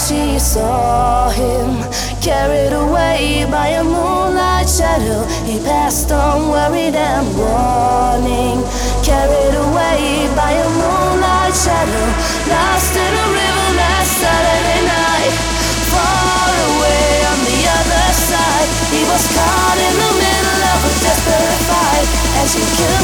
she saw him, carried away by a moonlight shadow. He passed on, worried and warning, carried away by a moonlight shadow. Lost in a river last Saturday night, far away on the other side. He was caught in the middle of a desperate fight, and she killed